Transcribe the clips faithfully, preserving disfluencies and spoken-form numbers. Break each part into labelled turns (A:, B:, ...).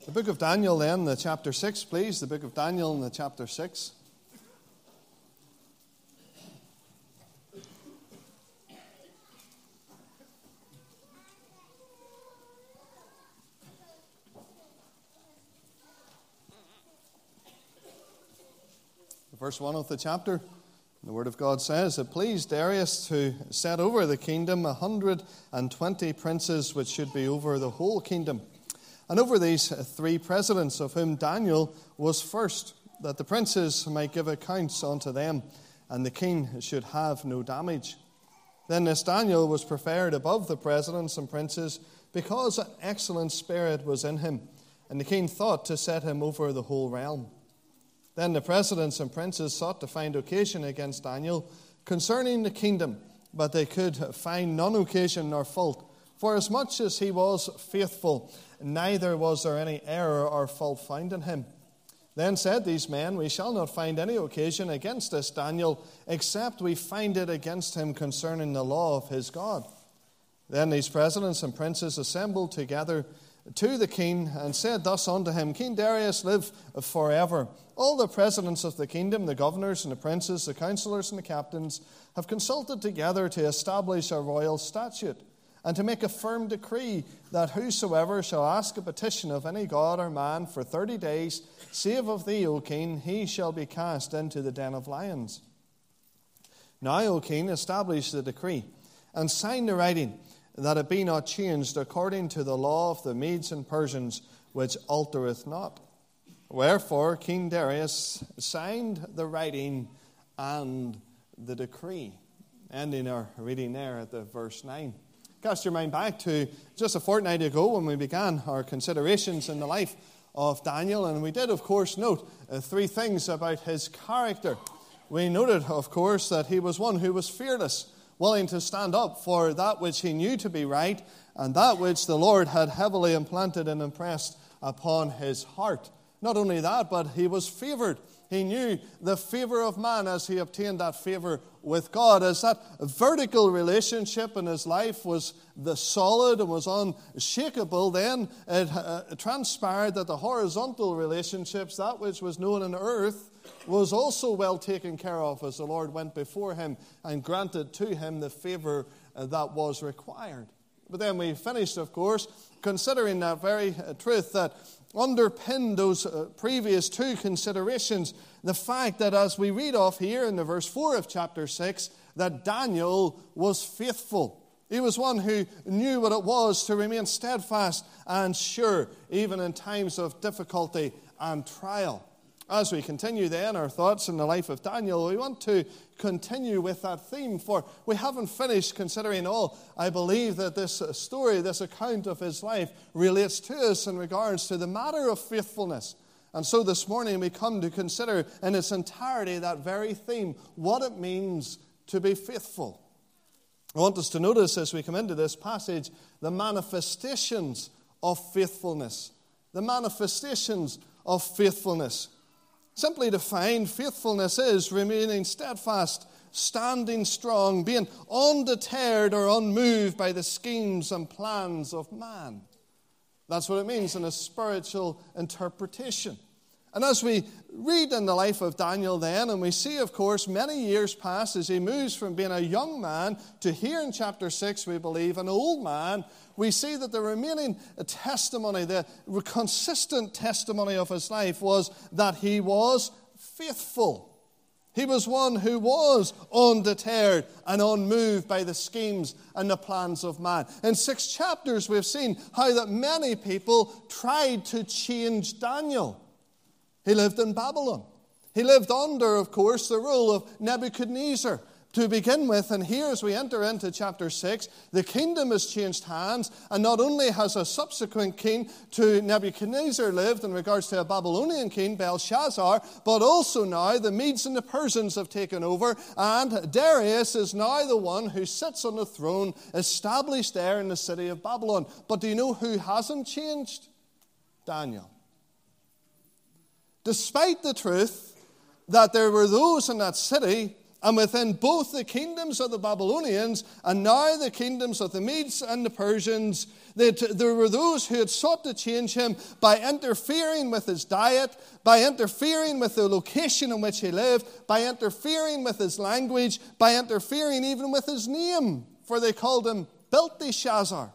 A: The book of Daniel then, the chapter six, please. The book of Daniel in the chapter six. Verse one of the chapter, the Word of God says, "It pleased Darius to set over the kingdom a hundred and twenty princes, which should be over the whole kingdom. And over these three presidents, of whom Daniel was first, that the princes might give accounts unto them, and the king should have no damage. Then this Daniel was preferred above the presidents and princes, because an excellent spirit was in him, and the king thought to set him over the whole realm. Then the presidents and princes sought to find occasion against Daniel concerning the kingdom, but they could find none occasion nor fault. For as much as he was faithful, neither was there any error or fault found in him. Then said these men, We shall not find any occasion against this Daniel, except we find it against him concerning the law of his God. Then these presidents and princes assembled together to the king, and said thus unto him, King Darius, live forever. All the presidents of the kingdom, the governors and the princes, the counselors and the captains, have consulted together to establish a royal statute, and to make a firm decree, that whosoever shall ask a petition of any god or man for thirty days, save of thee, O king, he shall be cast into the den of lions. Now, O king, establish the decree, and sign the writing, that it be not changed according to the law of the Medes and Persians, which altereth not. Wherefore King Darius signed the writing and the decree." Ending our reading there at the verse nine. Cast your mind back to just a fortnight ago when we began our considerations in the life of Daniel, and we did, of course, note uh, three things about his character. We noted, of course, that he was one who was fearless, willing to stand up for that which he knew to be right, and that which the Lord had heavily implanted and impressed upon his heart. Not only that, but he was favored. He knew the favor of man as he obtained that favor with God. As that vertical relationship in his life was the solid and was unshakable, then it uh, transpired that the horizontal relationships, that which was known on earth, was also well taken care of as the Lord went before him and granted to him the favor uh, that was required. But then we finished, of course, considering that very uh, truth that underpinned those uh, previous two considerations, the fact that as we read off here in the verse four of chapter six, that Daniel was faithful. He was one who knew what it was to remain steadfast and sure, even in times of difficulty and trial. As we continue then our thoughts in the life of Daniel, we want to continue with that theme, for we haven't finished considering all. I believe that this story, this account of his life, relates to us in regards to the matter of faithfulness. And so this morning we come to consider in its entirety that very theme, what it means to be faithful. I want us to notice as we come into this passage the manifestations of faithfulness. The manifestations of faithfulness. Simply defined, faithfulness is remaining steadfast, standing strong, being undeterred or unmoved by the schemes and plans of man. That's what it means in a spiritual interpretation. And as we read in the life of Daniel then, and we see, of course, many years pass as he moves from being a young man to here in chapter six, we believe, an old man, we see that the remaining testimony, the consistent testimony of his life was that he was faithful. He was one who was undeterred and unmoved by the schemes and the plans of man. In six chapters, we've seen how that many people tried to change Daniel. He lived in Babylon. He lived under, of course, the rule of Nebuchadnezzar to begin with. And here, as we enter into chapter six, the kingdom has changed hands. And not only has a subsequent king to Nebuchadnezzar lived in regards to a Babylonian king, Belshazzar, but also now the Medes and the Persians have taken over. And Darius is now the one who sits on the throne established there in the city of Babylon. But do you know who hasn't changed? Daniel. Despite the truth that there were those in that city And within both the kingdoms of the Babylonians and now the kingdoms of the Medes and the Persians, they, there were those who had sought to change him by interfering with his diet, by interfering with the location in which he lived, by interfering with his language, by interfering even with his name, for they called him Belteshazzar.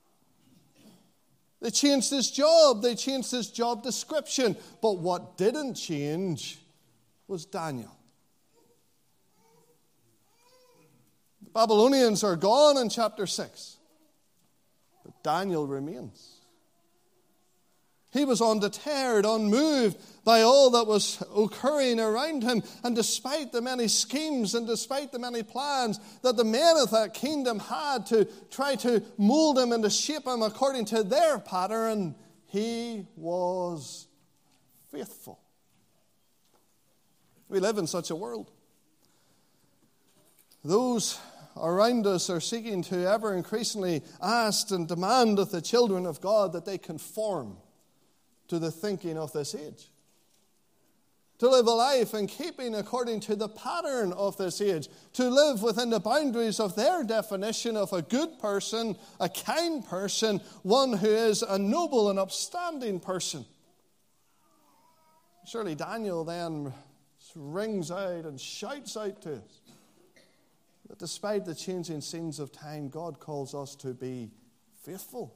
A: They changed his job, they changed his job description, but what didn't change was Daniel. The Babylonians are gone in chapter six, but Daniel remains. He was undeterred, unmoved by all that was occurring around him. And despite the many schemes and despite the many plans that the men of that kingdom had to try to mold him and to shape him according to their pattern, he was faithful. We live in such a world. Those around us are seeking to ever increasingly ask and demand of the children of God that they conform to the thinking of this age. To live a life in keeping according to the pattern of this age. To live within the boundaries of their definition of a good person, a kind person, one who is a noble and upstanding person. Surely Daniel then rings out and shouts out to us that despite the changing scenes of time, God calls us to be faithful.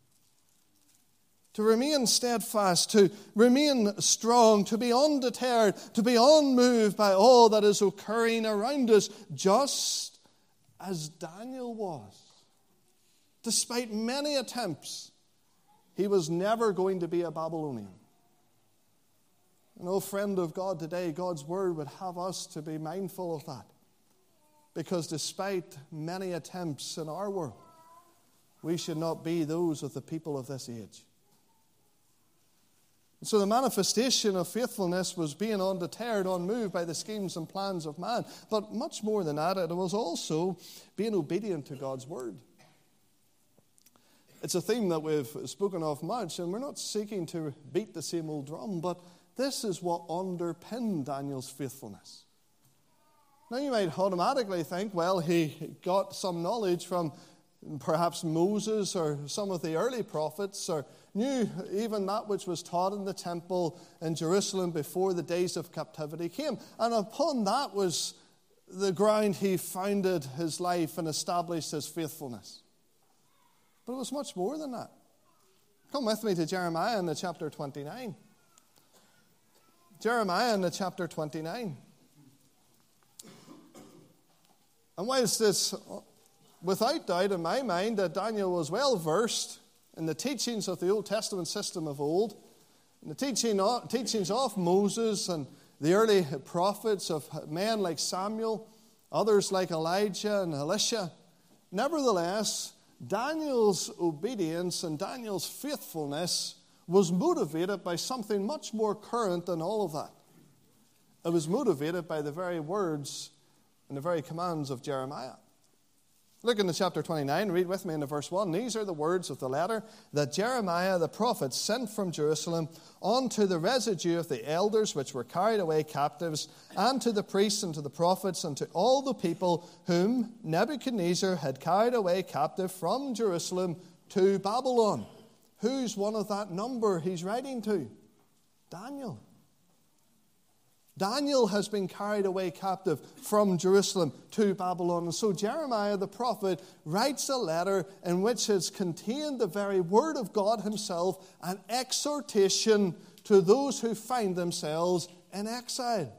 A: To remain steadfast, to remain strong, to be undeterred, to be unmoved by all that is occurring around us, just as Daniel was. Despite many attempts, he was never going to be a Babylonian. And oh, friend of God, today God's word would have us to be mindful of that. Because despite many attempts in our world, we should not be those of the people of this age. So the manifestation of faithfulness was being undeterred, unmoved by the schemes and plans of man. But much more than that, it was also being obedient to God's word. It's a theme that we've spoken of much, and we're not seeking to beat the same old drum, but this is what underpinned Daniel's faithfulness. Now you might automatically think, well, he got some knowledge from perhaps Moses or some of the early prophets, or knew even that which was taught in the temple in Jerusalem before the days of captivity came. And upon that was the ground he founded his life and established his faithfulness. But it was much more than that. Come with me to Jeremiah in the chapter twenty-nine. Jeremiah in the chapter twenty-nine. And whilst it's without doubt in my mind that Daniel was well versed in the teachings of the Old Testament system of old, in the teaching of, teachings of Moses and the early prophets of men like Samuel, others like Elijah and Elisha, nevertheless, Daniel's obedience and Daniel's faithfulness was motivated by something much more current than all of that. It was motivated by the very words and the very commands of Jeremiah. Look in the chapter twenty-nine, read with me in the verse one. These are the words of the letter that Jeremiah the prophet sent from Jerusalem unto the residue of the elders which were carried away captives, and to the priests and to the prophets and to all the people whom Nebuchadnezzar had carried away captive from Jerusalem to Babylon. Who's one of that number he's writing to? Daniel. Daniel has been carried away captive from Jerusalem to Babylon. And so Jeremiah the prophet writes a letter in which is contained the very word of God himself, an exhortation to those who find themselves in exile.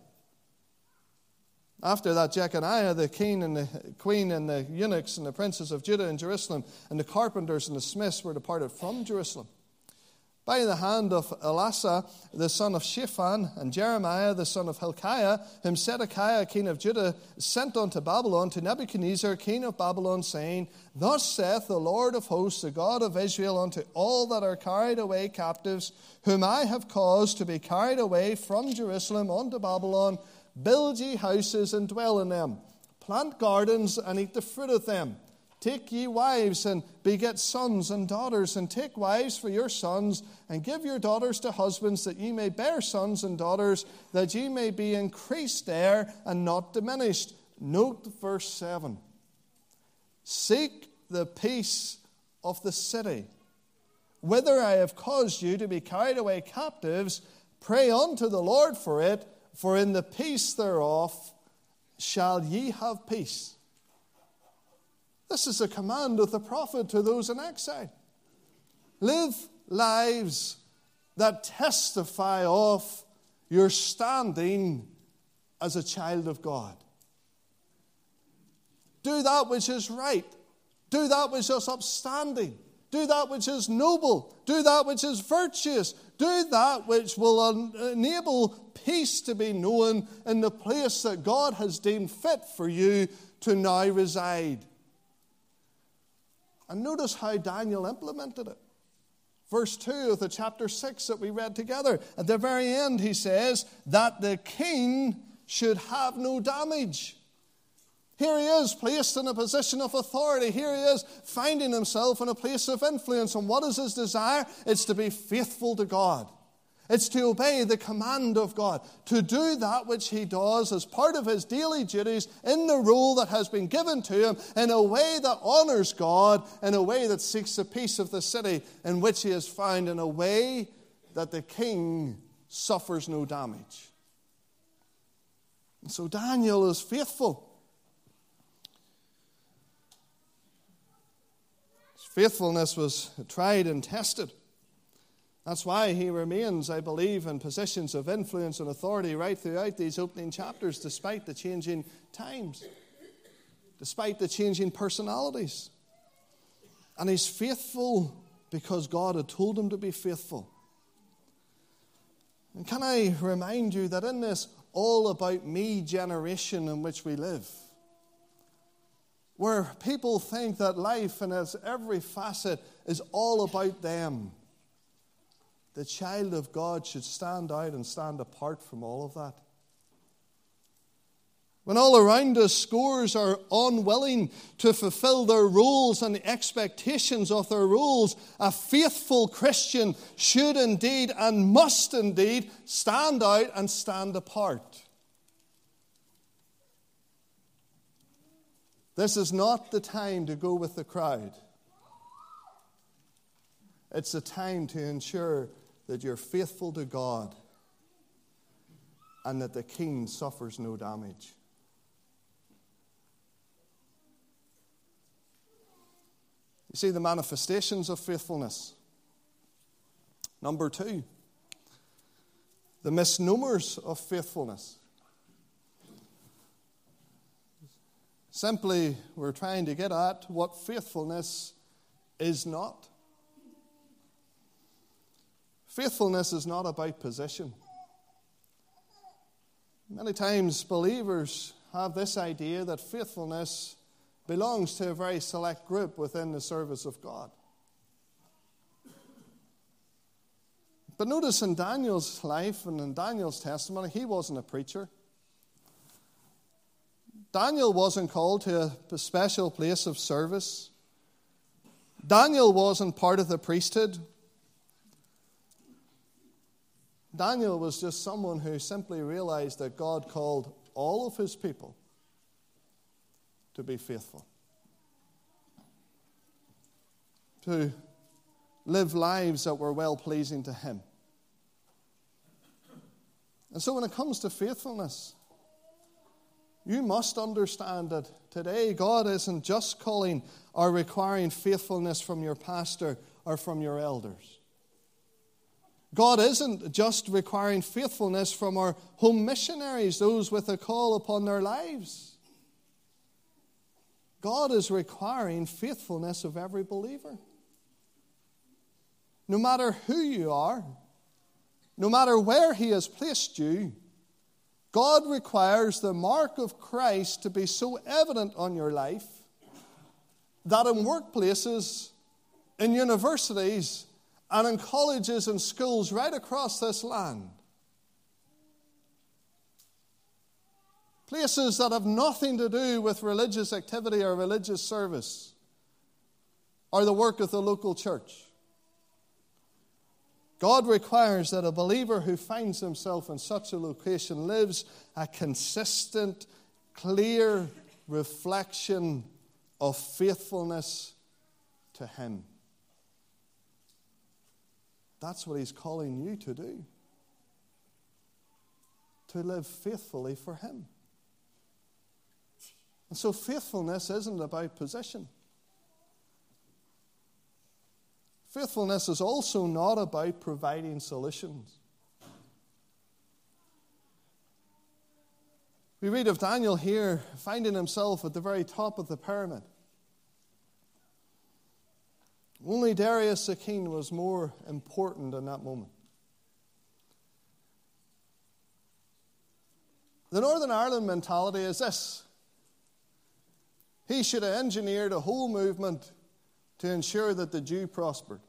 A: After that, Jeconiah, the king and the queen and the eunuchs and the princes of Judah and Jerusalem and the carpenters and the smiths were departed from Jerusalem. By the hand of Elasah, the son of Shaphan, and Jeremiah, the son of Hilkiah, whom Zedekiah, king of Judah, sent unto Babylon to Nebuchadnezzar, king of Babylon, saying, Thus saith the Lord of hosts, the God of Israel, unto all that are carried away captives, whom I have caused to be carried away from Jerusalem unto Babylon, build ye houses and dwell in them, plant gardens and eat the fruit of them, Take ye wives, and beget sons and daughters, and take wives for your sons, and give your daughters to husbands, that ye may bear sons and daughters, that ye may be increased there and not diminished. Note verse seven. Seek the peace of the city, whither I have caused you to be carried away captives. Pray unto the Lord for it, for in the peace thereof shall ye have peace. This is a command of the prophet to those in exile. Live lives that testify of your standing as a child of God. Do that which is right. Do that which is upstanding. Do that which is noble. Do that which is virtuous. Do that which will enable peace to be known in the place that God has deemed fit for you to now reside. And notice how Daniel implemented it. Verse two of the chapter six that we read together. At the very end he says that the king should have no damage. Here he is placed in a position of authority. Here he is finding himself in a place of influence. And what is his desire? It's to be faithful to God. It's to obey the command of God, to do that which he does as part of his daily duties in the role that has been given to him in a way that honors God, in a way that seeks the peace of the city in which he is found, in a way that the king suffers no damage. And so Daniel is faithful. His faithfulness was tried and tested. That's why he remains, I believe, in positions of influence and authority right throughout these opening chapters, despite the changing times, despite the changing personalities. And he's faithful because God had told him to be faithful. And can I remind you that in this all about me generation in which we live, where people think that life in its every facet is all about them, the child of God should stand out and stand apart from all of that. When all around us scores are unwilling to fulfill their roles and the expectations of their roles, a faithful Christian should indeed and must indeed stand out and stand apart. This is not the time to go with the crowd. It's a time to ensure that you're faithful to God and that the king suffers no damage. You see the manifestations of faithfulness. Number two, the misnomers of faithfulness. Simply, we're trying to get at what faithfulness is not. Faithfulness is not about position. Many times believers have this idea that faithfulness belongs to a very select group within the service of God. But notice in Daniel's life and in Daniel's testimony, he wasn't a preacher. Daniel wasn't called to a special place of service. Daniel wasn't part of the priesthood. Daniel was just someone who simply realized that God called all of his people to be faithful, to live lives that were well-pleasing to him. And so when it comes to faithfulness, you must understand that today God isn't just calling or requiring faithfulness from your pastor or from your elders. God isn't just requiring faithfulness from our home missionaries, those with a call upon their lives. God is requiring faithfulness of every believer. No matter who you are, no matter where he has placed you, God requires the mark of Christ to be so evident on your life that in workplaces, in universities, and in colleges and schools right across this land, places that have nothing to do with religious activity or religious service, or the work of the local church. God requires that a believer who finds himself in such a location lives a consistent, clear reflection of faithfulness to Him. That's what He's calling you to do. To live faithfully for Him. And so faithfulness isn't about position. Faithfulness is also not about providing solutions. We read of Daniel here finding himself at the very top of the pyramid. Only Darius the king was more important in that moment. The Northern Ireland mentality is this. He should have engineered a whole movement to ensure that the Jew prospered.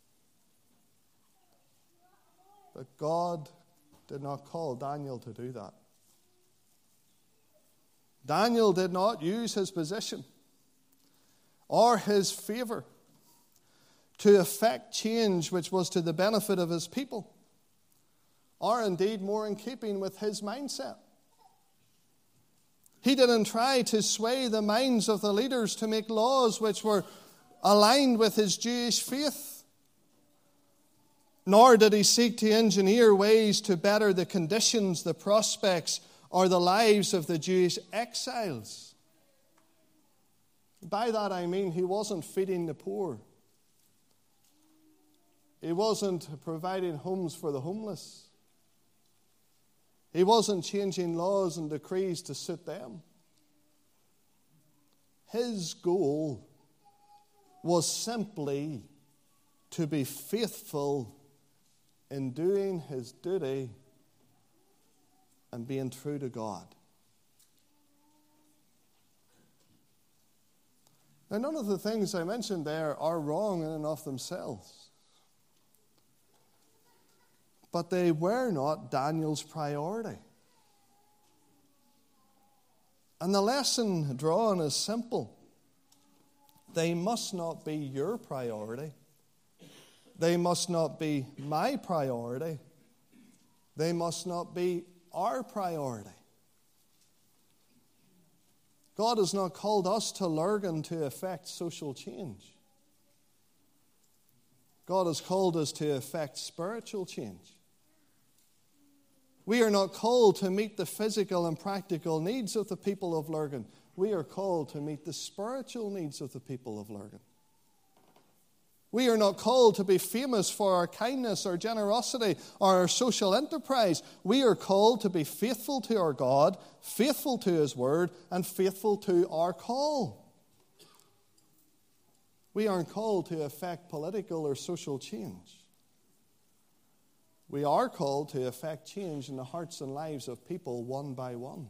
A: But God did not call Daniel to do that. Daniel did not use his position or his favor to effect change which was to the benefit of his people, or indeed more in keeping with his mindset. He didn't try to sway the minds of the leaders to make laws which were aligned with his Jewish faith. Nor did he seek to engineer ways to better the conditions, the prospects, or the lives of the Jewish exiles. By that I mean he wasn't feeding the poor. He wasn't providing homes for the homeless. He wasn't changing laws and decrees to suit them. His goal was simply to be faithful in doing his duty and being true to God. Now, none of the things I mentioned there are wrong in and of themselves. But they were not Daniel's priority. And the lesson drawn is simple. They must not be your priority. They must not be my priority. They must not be our priority. God has not called us to Lurgan to effect social change. God has called us to effect spiritual change. We are not called to meet the physical and practical needs of the people of Lurgan. We are called to meet the spiritual needs of the people of Lurgan. We are not called to be famous for our kindness, our generosity, or our social enterprise. We are called to be faithful to our God, faithful to His Word, and faithful to our call. We aren't called to effect political or social change. We are called to effect change in the hearts and lives of people one by one.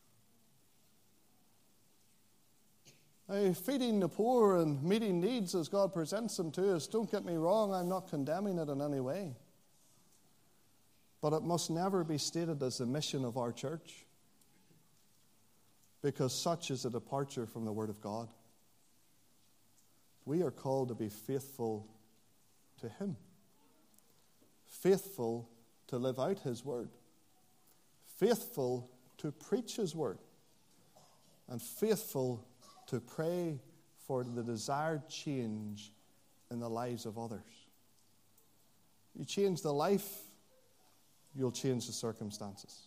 A: Now, feeding the poor and meeting needs as God presents them to us, don't get me wrong, I'm not condemning it in any way. But it must never be stated as the mission of our church, because such is a departure from the Word of God. We are called to be faithful to Him, faithful to live out His Word, faithful to preach His Word, and faithful to pray for the desired change in the lives of others. You change the life, you'll change the circumstances.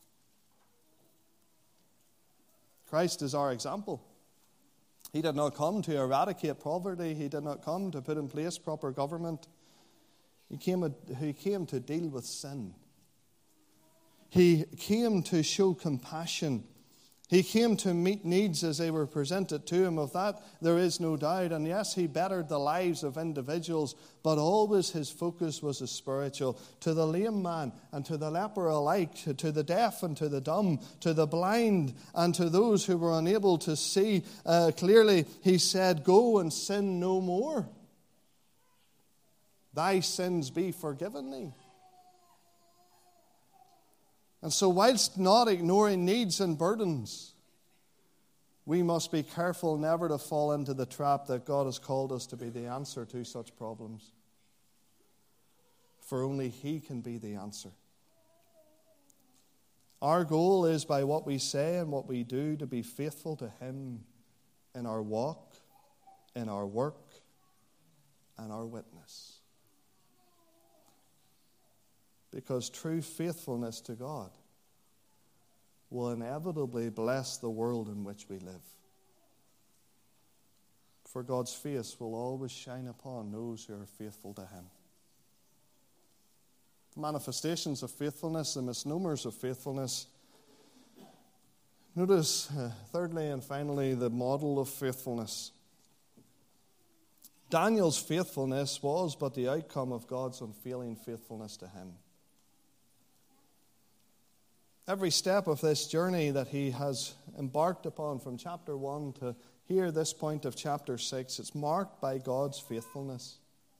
A: Christ is our example. He did not come to eradicate poverty. He did not come to put in place proper government. He came, he came to deal with sin. He came to show compassion. He came to meet needs as they were presented to him. Of that, there is no doubt. And yes, he bettered the lives of individuals, but always his focus was a spiritual. To the lame man and to the leper alike, to the deaf and to the dumb, to the blind and to those who were unable to see uh, clearly, he said, "Go and sin no more. Thy sins be forgiven thee." And so whilst not ignoring needs and burdens, we must be careful never to fall into the trap that God has called us to be the answer to such problems. For only He can be the answer. Our goal is by what we say and what we do to be faithful to Him in our walk, in our work, and our witness. Because true faithfulness to God will inevitably bless the world in which we live. For God's face will always shine upon those who are faithful to Him. The manifestations of faithfulness, the misnomers of faithfulness. Notice, uh, thirdly and finally, the model of faithfulness. Daniel's faithfulness was but the outcome of God's unfailing faithfulness to him. Every step of this journey that he has embarked upon from chapter one to here, this point of chapter six, it's marked by God's faithfulness.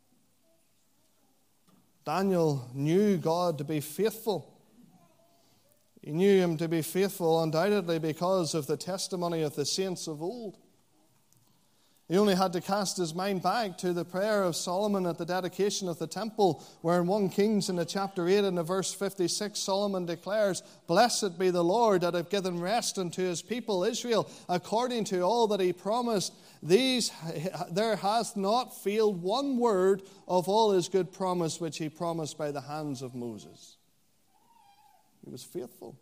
A: Daniel knew God to be faithful. He knew Him to be faithful undoubtedly because of the testimony of the saints of old. He only had to cast his mind back to the prayer of Solomon at the dedication of the temple, where in First Kings in the chapter eight and the verse fifty-six, Solomon declares, "Blessed be the Lord that hath given rest unto His people Israel, according to all that He promised. These there hath not failed one word of all His good promise which He promised by the hands of Moses." He was faithful.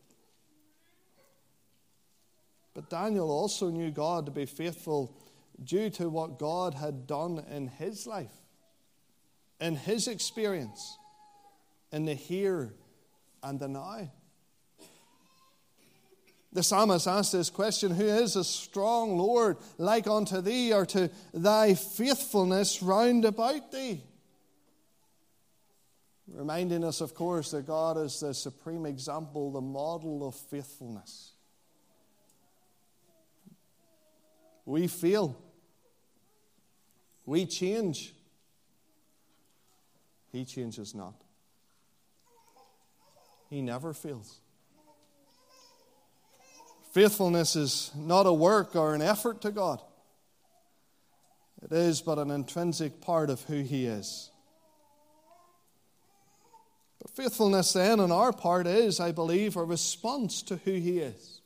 A: But Daniel also knew God to be faithful due to what God had done in his life, in his experience, in the here and the now. The psalmist asked this question, "Who is a strong Lord like unto thee, or to thy faithfulness round about thee?" Reminding us, of course, that God is the supreme example, the model of faithfulness. We fail. We change. He changes not. He never fails. Faithfulness is not a work or an effort to God. It is but an intrinsic part of who He is. But faithfulness then on our part is, I believe, a response to who He is.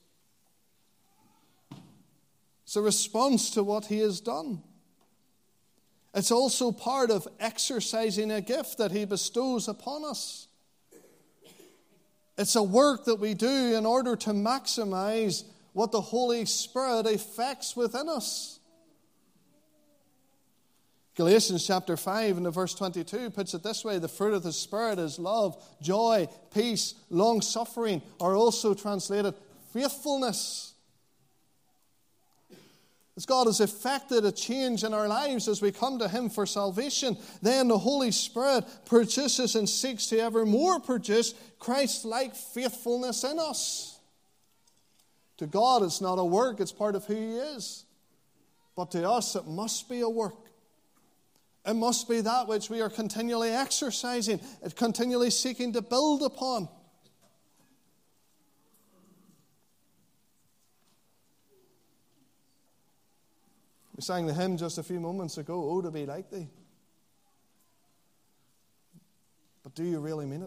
A: It's a response to what He has done. It's also part of exercising a gift that He bestows upon us. It's a work that we do in order to maximize what the Holy Spirit effects within us. Galatians chapter five and the verse twenty-two puts it this way: the fruit of the Spirit is love, joy, peace, long-suffering, or also translated faithfulness. As God has effected a change in our lives as we come to Him for salvation, then the Holy Spirit produces and seeks to evermore produce Christ-like faithfulness in us. To God, it's not a work, it's part of who He is. But to us, it must be a work. It must be that which we are continually exercising, continually seeking to build upon. We sang the hymn just a few moments ago, "Oh, to be like Thee." But do you really mean it?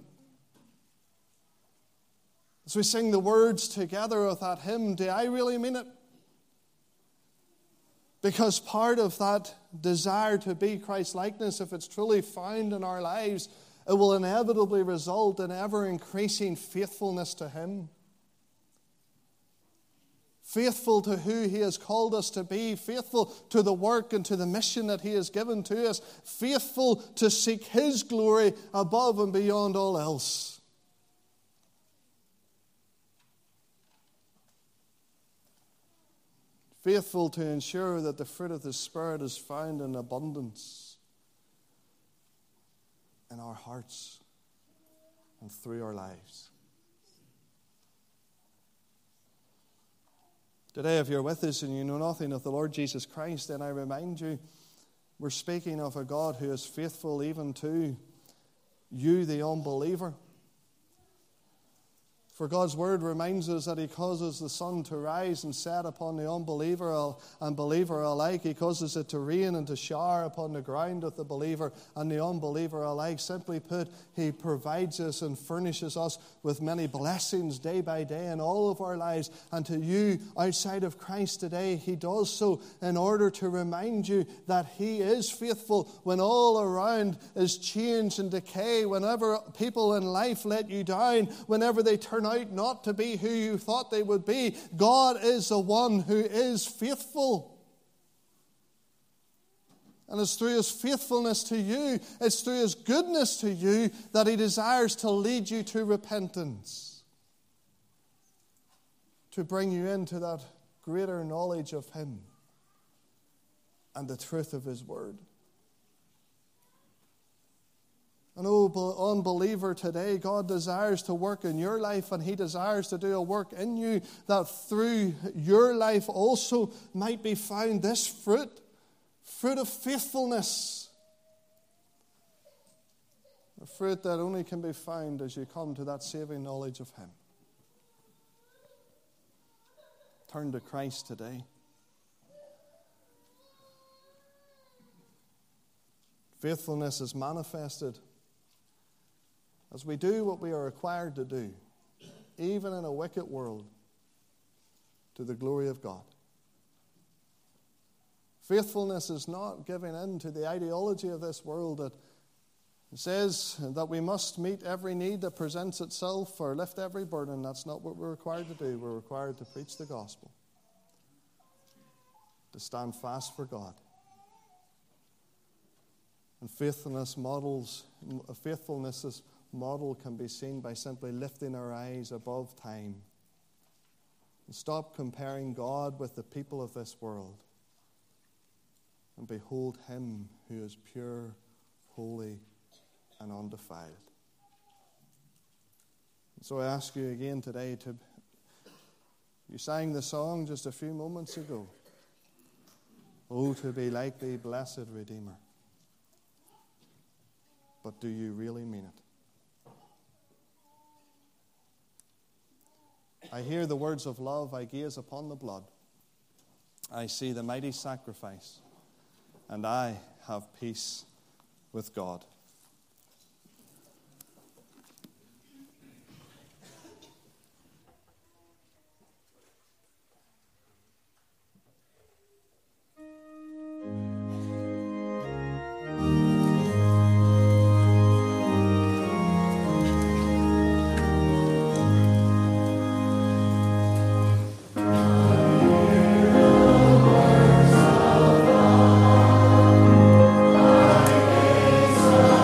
A: As we sing the words together of that hymn, do I really mean it? Because part of that desire to be Christ-likeness, if it's truly found in our lives, it will inevitably result in ever-increasing faithfulness to Him. Faithful to who He has called us to be, faithful to the work and to the mission that He has given to us, faithful to seek His glory above and beyond all else. Faithful to ensure that the fruit of the Spirit is found in abundance in our hearts and through our lives. Today, if you're with us and you know nothing of the Lord Jesus Christ, then I remind you, we're speaking of a God who is faithful even to you, the unbeliever. For God's word reminds us that he causes the sun to rise and set upon the unbeliever and believer alike. He causes it to rain and to shower upon the ground of the believer and the unbeliever alike. Simply put, he provides us and furnishes us with many blessings day by day in all of our lives. And to you outside of Christ today, he does so in order to remind you that he is faithful when all around is change and decay, whenever people in life let you down, whenever they turn out not to be who you thought they would be. God is the one who is faithful. And it's through his faithfulness to you, it's through his goodness to you that he desires to lead you to repentance, to bring you into that greater knowledge of him and the truth of his word. And oh, unbeliever, today God desires to work in your life, and he desires to do a work in you that through your life also might be found this fruit, fruit of faithfulness. A fruit that only can be found as you come to that saving knowledge of him. Turn to Christ today. Faithfulness is manifested as we do what we are required to do, even in a wicked world, to the glory of God. Faithfulness is not giving in to the ideology of this world that says that we must meet every need that presents itself or lift every burden. That's not what we're required to do. We're required to preach the gospel, to stand fast for God. And faithfulness models, faithfulness is model can be seen by simply lifting our eyes above time and stop comparing God with the people of this world and behold him who is pure, holy, and undefiled. And so I ask you again today to, you sang the song just a few moments ago, oh, to be like thee, blessed Redeemer. But do you really mean it? I hear the words of love, I gaze upon the blood. I see the mighty sacrifice, and I have peace with God.
B: So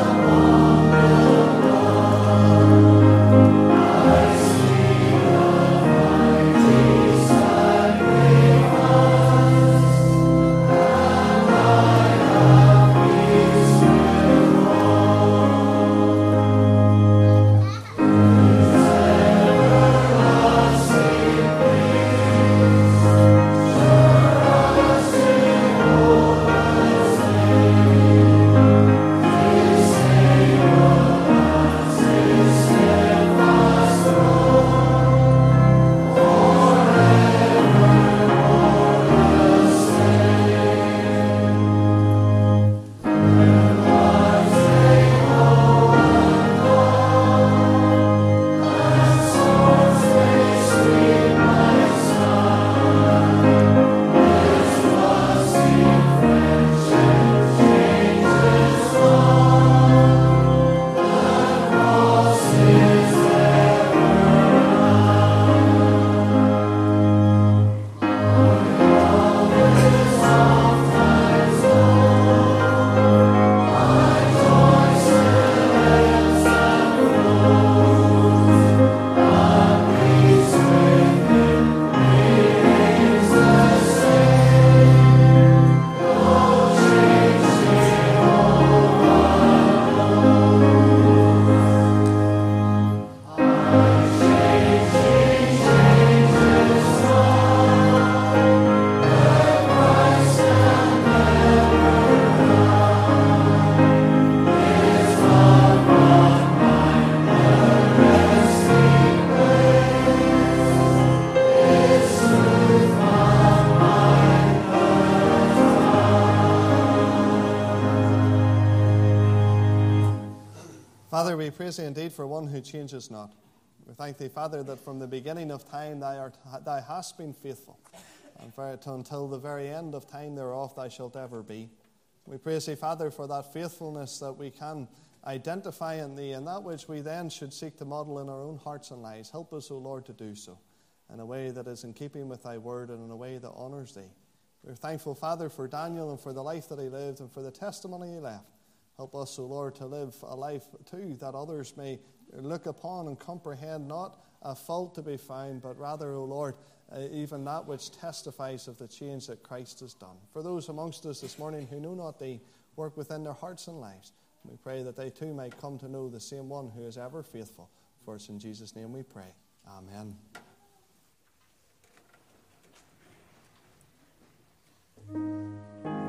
A: we praise thee indeed for one who changes not. We thank thee, Father, that from the beginning of time thou, art, thou hast been faithful, and for it until the very end of time thereof thou shalt ever be. We praise thee, Father, for that faithfulness that we can identify in thee, and that which we then should seek to model in our own hearts and lives. Help us, O Lord, to do so in a way that is in keeping with thy word and in a way that honours thee. We're thankful, Father, for Daniel and for the life that he lived and for the testimony he left. Help us, O Lord, to live a life too that others may look upon and comprehend, not a fault to be found, but rather, O Lord, uh, even that which testifies of the change that Christ has done. For those amongst us this morning who know not thee, work within their hearts and lives. We pray that they too may come to know the same one who is ever faithful. For it's in Jesus' name we pray. Amen.
B: Thank you.